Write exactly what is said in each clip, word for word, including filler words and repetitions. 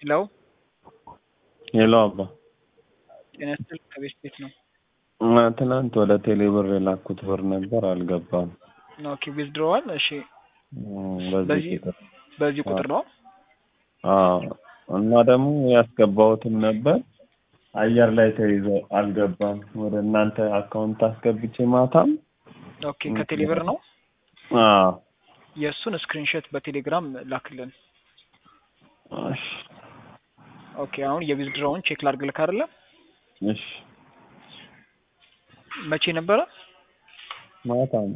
ሄሎ ሄሎ አባ ጤና ይስጥልኝ ከቤት ቤት ነው። ትናንት ወደ ቴሌ ብር የላኩት ብር ነበር አልገባም። ኦኬ ዊዝድሮዋል። እሺ በዚህ ቁጥር በዚህ ቁጥር ነው። አዎ እና ደግሞ ያስገባሁትም ነበር አየር ላይ ተይዞ አልገባም። ወደ እናንተ አካውንት አስገብቼ ማታም ኦኬ ከቴሌ ብር ነው። አዎ የሱን ስክሪንሾት በቴሌግራም ላክልን። እሺ ኦኬ አሁን የዊዝድሮውን ቼክ ላድርግልህ አይደለ? እሺ መቼ ነበረ? ማታ ነው።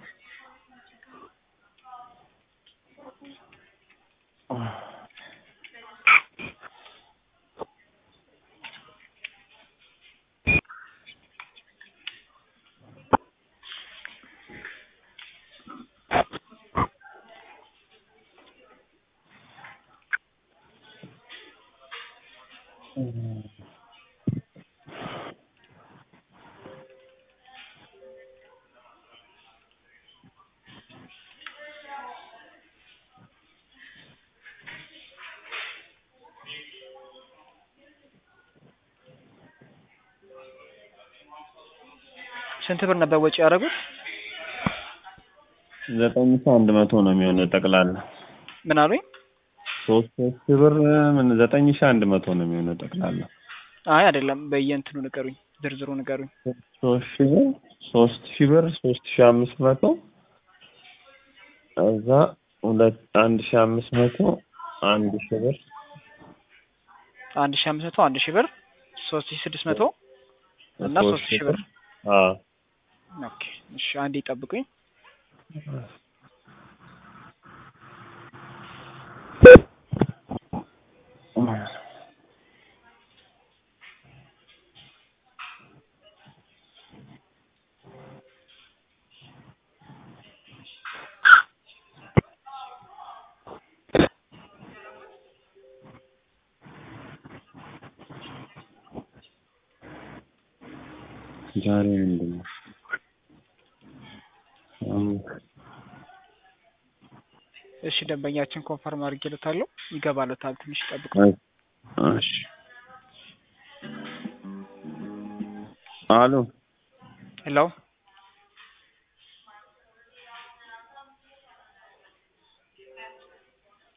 ስንት ብር ነበር ወጪ ያደረጉት? ዘጠኝ ሺህ አንድ መቶ ነው የሚሆነው ጠቅላላ። ምን አሉኝ? ሶስት ሺህ ብር ምን ዘጠኝ ሺህ አንድ መቶ ነው የሚሆነው ጠቅላላ። አይ አይደለም በየእንትኑ ንገሩኝ፣ ዝርዝሩ ንገሩኝ። ሶስት ሺህ ብር ሶስት ሺህ ብር ሶስት ሺህ አምስት መቶ እዛ ሁለት አንድ ሺህ አምስት መቶ አንድ ሺህ ብር አንድ ሺህ አምስት መቶ አንድ ሺህ ብር ሶስት ሺህ ስድስት መቶ እና ሶስት ሺህ ብር። አዎ ኦኬ እሺ አንዴ ጠብቁኝ። ዛሬ ምንድን ነው? እሺ ደንበኛችን ኮንፈርም አድርጌለታለሁ፣ ይገባለታል። ትንሽ ጠብቁ። እሺ አሎ ሄሎ